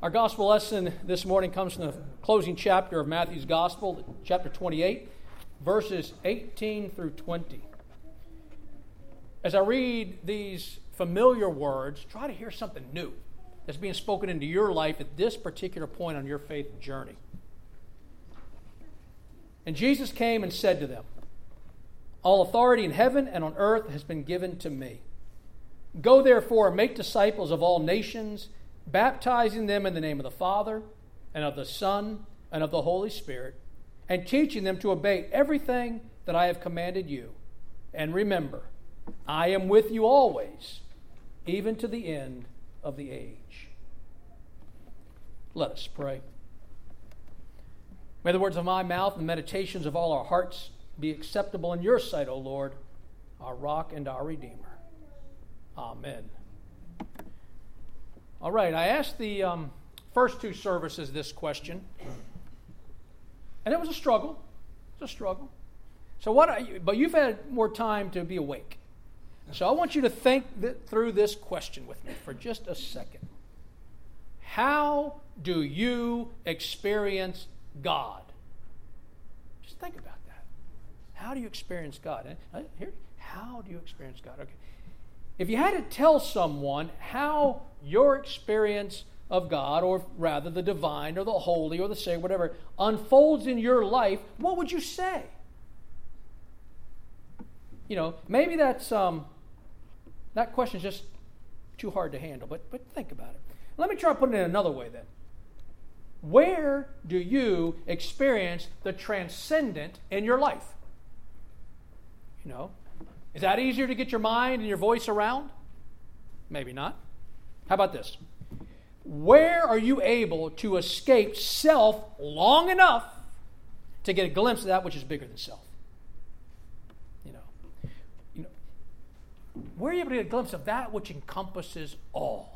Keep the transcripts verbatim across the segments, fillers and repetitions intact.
Our gospel lesson this morning comes from the closing chapter of Matthew's Gospel, chapter twenty-eight, verses eighteen through twenty. As I read these familiar words, try to hear something new that's being spoken into your life at this particular point on your faith journey. And Jesus came and said to them, "All authority in heaven and on earth has been given to me. Go therefore and make disciples of all nations, baptizing them in the name of the Father, and of the Son, and of the Holy Spirit, and teaching them to obey everything that I have commanded you. And remember, I am with you always, even to the end of the age." Let us pray. May the words of my mouth and the meditations of all our hearts be acceptable in your sight, O Lord, our rock and our Redeemer. Amen. All right, I asked the um, first two services this question, and it was a struggle. It was a struggle. So what? Are you, but you've had more time to be awake. So I want you to think th- through this question with me for just a second. How do you experience God? Just think about that. How do you experience God? Uh, here, how do you experience God? Okay. If you had to tell someone how your experience of God, or rather the divine or the holy or the sacred, whatever, unfolds in your life, what would you say? You know, maybe that's um, that question's just too hard to handle, but but think about it. Let me try to put it in another way then. Where do you experience the transcendent in your life? You know, is that easier to get your mind and your voice around? Maybe not. How about this? Where are you able to escape self long enough to get a glimpse of that which is bigger than self? You know, you know, where are you able to get a glimpse of that which encompasses all?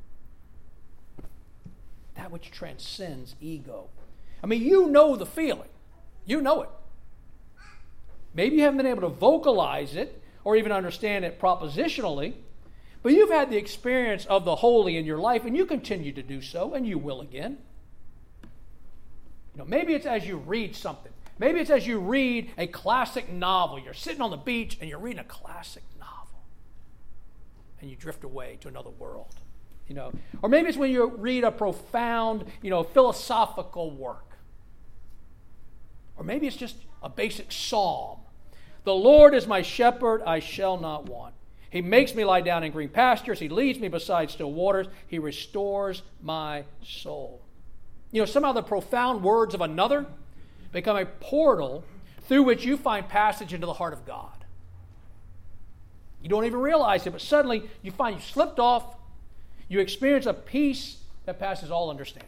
That which transcends ego. I mean, you know the feeling. You know it. Maybe you haven't been able to vocalize it or even understand it propositionally, but you've had the experience of the holy in your life, and you continue to do so, and you will again. You know, maybe it's as you read something. Maybe it's as you read a classic novel. You're sitting on the beach, and you're reading a classic novel, and you drift away to another world. You know, or maybe it's when you read a profound, you know, philosophical work. Or maybe it's just a basic psalm. The Lord is my shepherd, I shall not want. He makes me lie down in green pastures. He leads me beside still waters. He restores my soul. You know, somehow the profound words of another become a portal through which you find passage into the heart of God. You don't even realize it, but suddenly you find you slipped off. You experience a peace that passes all understanding.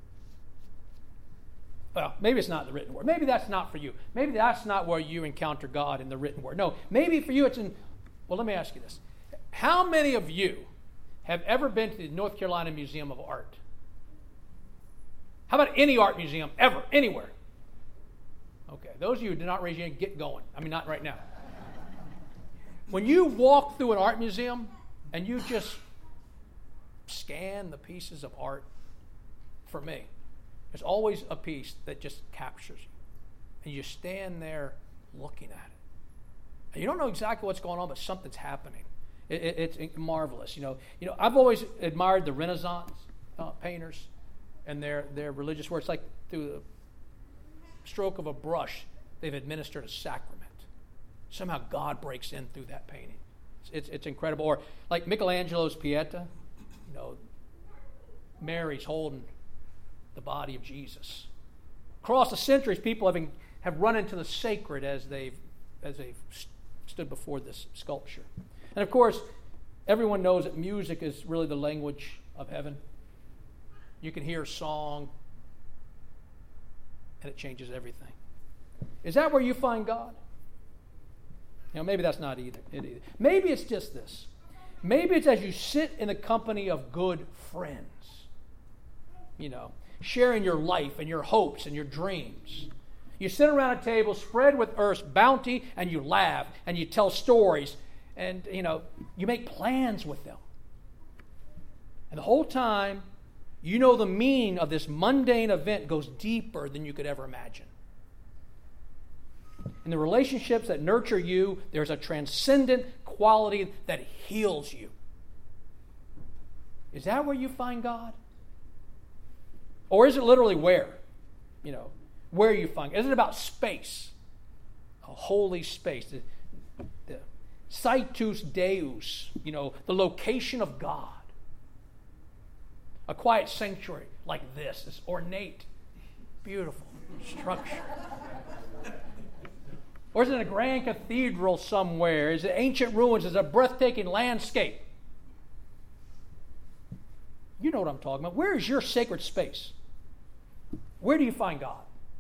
Well, maybe it's not in the written word. Maybe that's not for you. Maybe that's not where you encounter God in the written word. No, maybe for you it's in... Well, let me ask you this. How many of you have ever been to the North Carolina Museum of Art? How about any art museum ever, anywhere? Okay, those of you who did not raise your hand, get going. I mean, not right now. When you walk through an art museum and you just scan the pieces of art, for me, there's always a piece that just captures you. And you stand there looking at it. And you don't know exactly what's going on, but something's happening. It, it, it's marvelous. You know, you know, I've always admired the Renaissance uh, painters and their, their religious work. It's like through the stroke of a brush, they've administered a sacrament. Somehow God breaks in through that painting. It's, it's, it's incredible. Or like Michelangelo's Pieta. You know, Mary's holding the body of Jesus. Across the centuries, people have, have run into the sacred as they've as they've stood before this sculpture. And of course, everyone knows that music is really the language of heaven. You can hear a song, and it changes everything. Is that where you find God? You know, maybe that's not either. It either. Maybe it's just this. Maybe it's as you sit in the company of good friends, you know, sharing your life and your hopes and your dreams. You sit around a table spread with earth's bounty, and you laugh and you tell stories, and, you know, you make plans with them. And the whole time, you know the meaning of this mundane event goes deeper than you could ever imagine. In the relationships that nurture you, there's a transcendent quality that heals you. Is that where you find God? Or is it literally where? You know, where you find God? Is it about space? A holy space. The, the situs Deus, you know, the location of God. A quiet sanctuary like this, this ornate, beautiful structure. Or is it a grand cathedral somewhere? Is it ancient ruins? Is it a breathtaking landscape? You know what I'm talking about. Where is your sacred space? Where do you find God?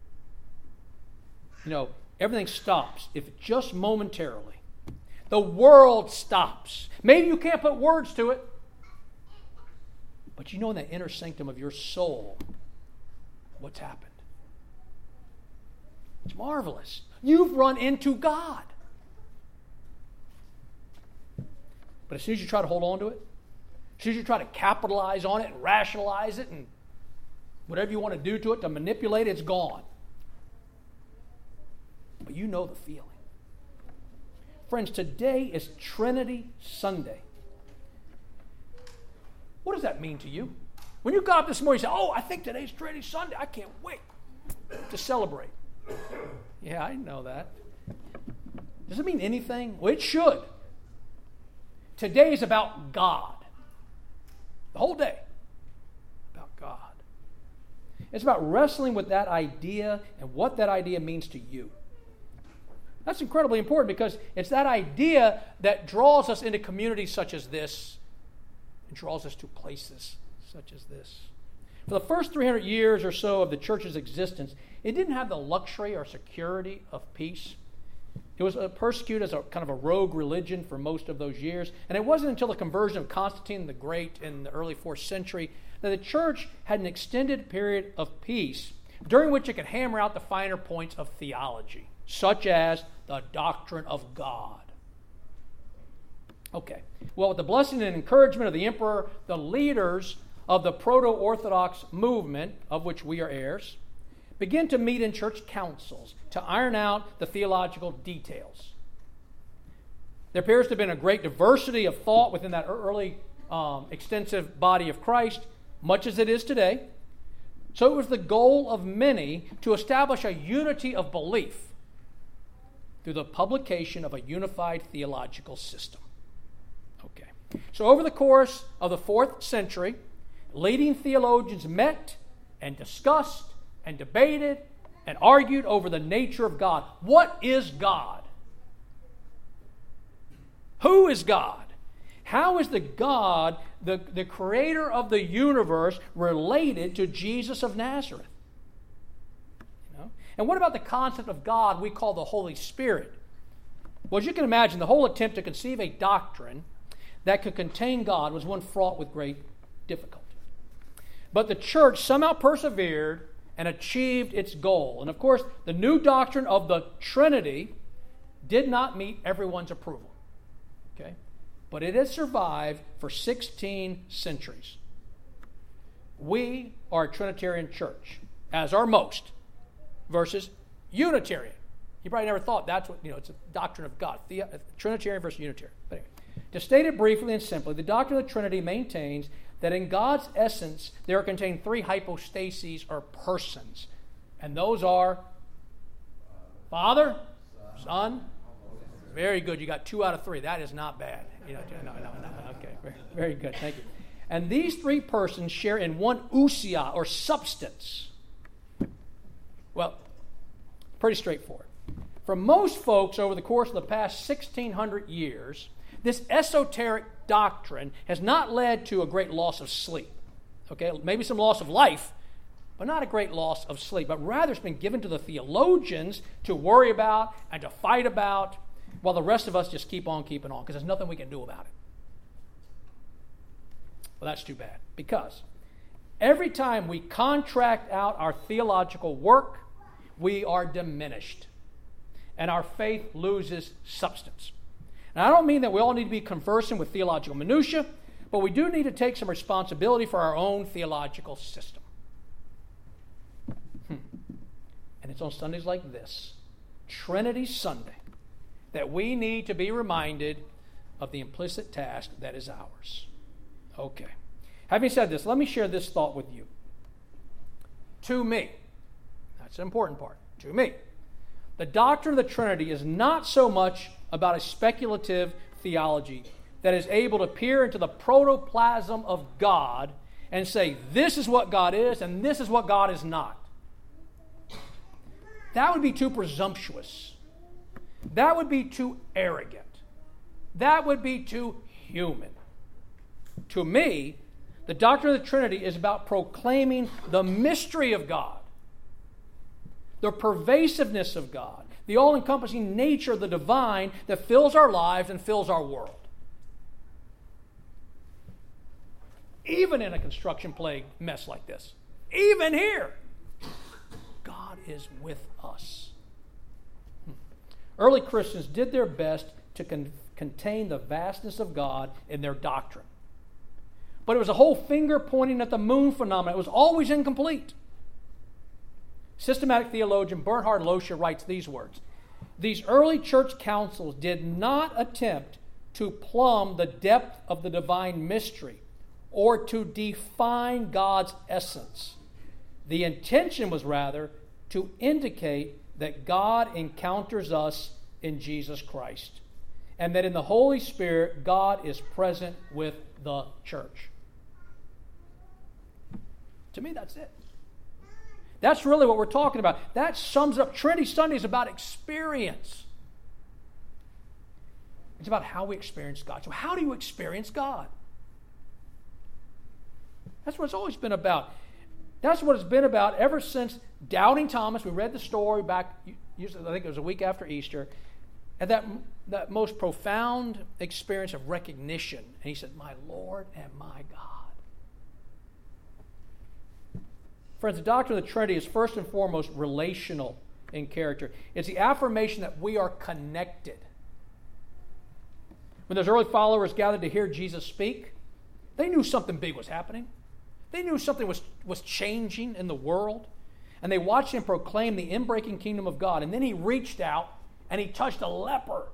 You know, everything stops, if just momentarily. The world stops. Maybe you can't put words to it, but you know in that inner sanctum of your soul what's happened. It's marvelous. You've run into God. But as soon as you try to hold on to it, as soon as you try to capitalize on it and rationalize it and whatever you want to do to it to manipulate it, it's gone. But you know the feeling. Friends, today is Trinity Sunday. What does that mean to you? When you got up this morning, you say, oh, I think today's Trinity Sunday. I can't wait to celebrate. Yeah, I know that. Does it mean anything? Well, it should. Today is about God. The whole day. About God. It's about wrestling with that idea and what that idea means to you. That's incredibly important because it's that idea that draws us into communities such as this and draws us to places such as this. For the first three hundred years or so of the church's existence, it didn't have the luxury or security of peace. It was persecuted as a kind of a rogue religion for most of those years. And it wasn't until the conversion of Constantine the Great in the early fourth century that the church had an extended period of peace during which it could hammer out the finer points of theology, such as the doctrine of God. Okay, well, with the blessing and encouragement of the emperor, the leaders of the proto-Orthodox movement, of which we are heirs, begin to meet in church councils to iron out the theological details. There appears to have been a great diversity of thought within that early um, extensive body of Christ, much as it is today. So it was the goal of many to establish a unity of belief through the publication of a unified theological system. Okay. So over the course of the fourth century, leading theologians met and discussed and debated and argued over the nature of God. What is God? Who is God? How is the God, the, the creator of the universe, related to Jesus of Nazareth? You know? And what about the concept of God we call the Holy Spirit? Well, as you can imagine, the whole attempt to conceive a doctrine that could contain God was one fraught with great difficulty. But the church somehow persevered and achieved its goal. And of course, the new doctrine of the Trinity did not meet everyone's approval. Okay? But it has survived for sixteen centuries. We are a Trinitarian church, as are most, versus Unitarian. You probably never thought that's what, you know, it's a doctrine of God. The, uh, Trinitarian versus Unitarian. But anyway, to state it briefly and simply, the doctrine of the Trinity maintains that in God's essence, there are contained three hypostases or persons. And those are Father, Son. Very good. You got two out of three. That is not bad. You know, no, no, no. Okay, very, very good. Thank you. And these three persons share in one ousia, or substance. Well, pretty straightforward. For most folks over the course of the past sixteen hundred years, this esoteric doctrine has not led to a great loss of sleep. Okay, maybe some loss of life, but not a great loss of sleep. But rather it's been given to the theologians to worry about and to fight about, while the rest of us just keep on keeping on, because there's nothing we can do about it. Well, that's too bad, because every time we contract out our theological work, we are diminished, and our faith loses substance. Now, I don't mean that we all need to be conversant with theological minutiae, but we do need to take some responsibility for our own theological system. Hmm. And it's on Sundays like this, Trinity Sunday, that we need to be reminded of the implicit task that is ours. Okay. Having said this, let me share this thought with you. To me, that's an important part, to me, the doctrine of the Trinity is not so much about a speculative theology that is able to peer into the protoplasm of God and say, this is what God is and this is what God is not. That would be too presumptuous. That would be too arrogant. That would be too human. To me, the doctrine of the Trinity is about proclaiming the mystery of God, the pervasiveness of God, the all-encompassing nature of the divine that fills our lives and fills our world. Even in a construction-plagued mess like this, even here, God is with us. Early Christians did their best to con- contain the vastness of God in their doctrine. But it was a whole finger pointing at the moon phenomenon. It was always incomplete. Systematic theologian Bernhard Loscher writes these words: these early church councils did not attempt to plumb the depth of the divine mystery or to define God's essence. The intention was rather to indicate that God encounters us in Jesus Christ, and that in the Holy Spirit, God is present with the church. To me, that's it. That's really what we're talking about. That sums up. Trinity Sunday is about experience. It's about how we experience God. So how do you experience God? That's what it's always been about. That's what it's been about ever since Doubting Thomas. We read the story back, usually I think it was a week after Easter, and that, that most profound experience of recognition. And he said, my Lord and my God. Friends, the doctrine of the Trinity is first and foremost relational in character. It's the affirmation that we are connected. When those early followers gathered to hear Jesus speak, they knew something big was happening. They knew something was, was changing in the world. And they watched him proclaim the inbreaking kingdom of God. And then he reached out and he touched a leper.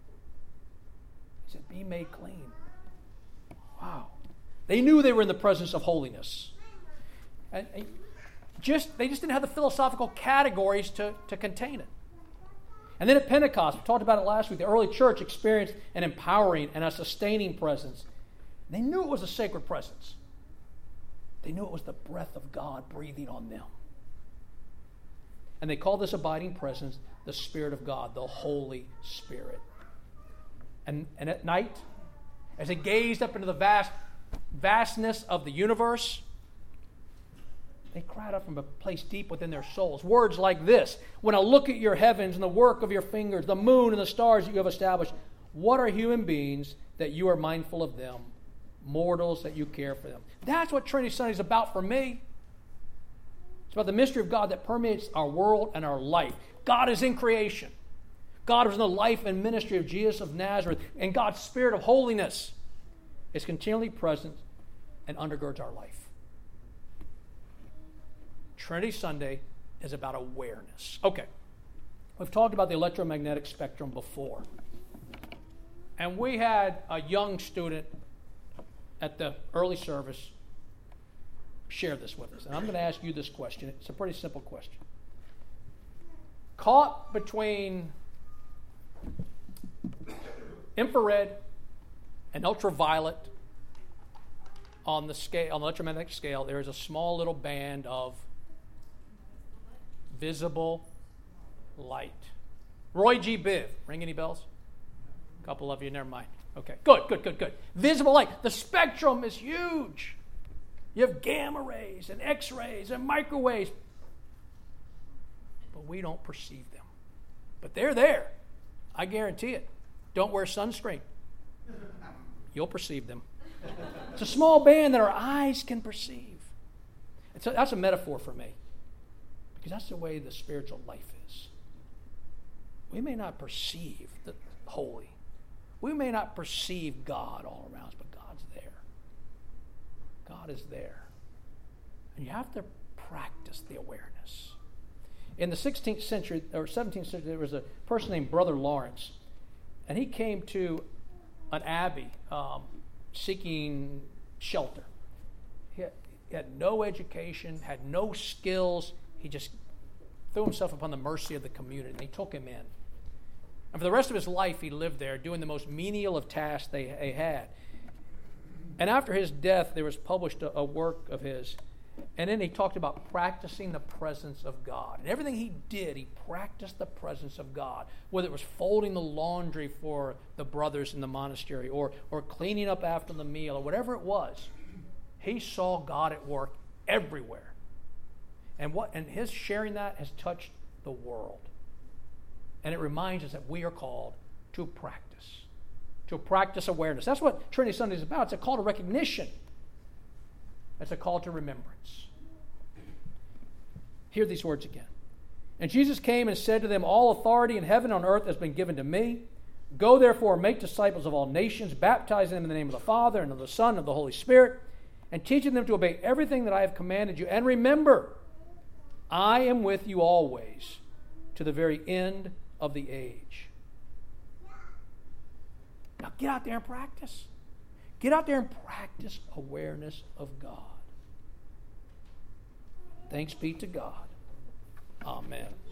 He said, be made clean. Wow. They knew they were in the presence of holiness. And, and just they just didn't have the philosophical categories to, to contain it. And then at Pentecost, we talked about it last week, the early church experienced an empowering and a sustaining presence. They knew it was a sacred presence. They knew it was the breath of God breathing on them. And they called this abiding presence the Spirit of God, the Holy Spirit. And, and at night, as they gazed up into the vast vastness of the universe, they cried out from a place deep within their souls. Words like this: when I look at your heavens and the work of your fingers, the moon and the stars that you have established, what are human beings that you are mindful of them? Mortals that you care for them. That's what Trinity Sunday is about for me. It's about the mystery of God that permeates our world and our life. God is in creation. God was in the life and ministry of Jesus of Nazareth, and God's Spirit of holiness is continually present and undergirds our life. Trinity Sunday is about awareness. Okay, we've talked about the electromagnetic spectrum before. And we had a young student at the early service share this with us. And I'm going to ask you this question. It's a pretty simple question. Caught between infrared and ultraviolet on the scale, on the electromagnetic scale, there is a small little band of visible light. Roy G. Biv. Ring any bells? A couple of you, never mind. Okay, good, good, good, good. Visible light. The spectrum is huge. You have gamma rays and X-rays and microwaves. But we don't perceive them. But they're there. I guarantee it. Don't wear sunscreen. You'll perceive them. It's a small band that our eyes can perceive. It's a, that's a metaphor for me. Because that's the way the spiritual life is. We may not perceive the holy. We may not perceive God all around us, but God's there. God is there. And you have to practice the awareness. In the sixteenth century, or seventeenth century, there was a person named Brother Lawrence. And he came to an abbey um, seeking shelter. He had, he had no education, had no skills. He just threw himself upon the mercy of the community, and they took him in. And for the rest of his life, he lived there doing the most menial of tasks they, they had. And after his death, there was published a, a work of his. And then he talked about practicing the presence of God. And everything he did, he practiced the presence of God. Whether it was folding the laundry for the brothers in the monastery, or, or cleaning up after the meal, or whatever it was, he saw God at work everywhere. And what and his sharing that has touched the world. And it reminds us that we are called to practice, to practice awareness. That's what Trinity Sunday is about. It's a call to recognition. It's a call to remembrance. Hear these words again. And Jesus came and said to them, all authority in heaven and on earth has been given to me. Go therefore and make disciples of all nations, baptizing them in the name of the Father and of the Son and of the Holy Spirit, and teaching them to obey everything that I have commanded you. And remember, I am with you always to the very end of the age. Now get out there and practice. Get out there and practice awareness of God. Thanks be to God. Amen.